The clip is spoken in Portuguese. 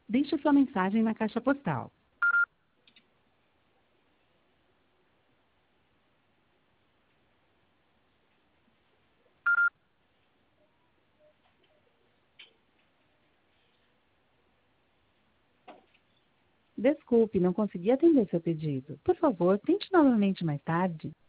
Deixe sua mensagem na caixa postal. Desculpe, não consegui atender seu pedido. Por favor, tente novamente mais tarde.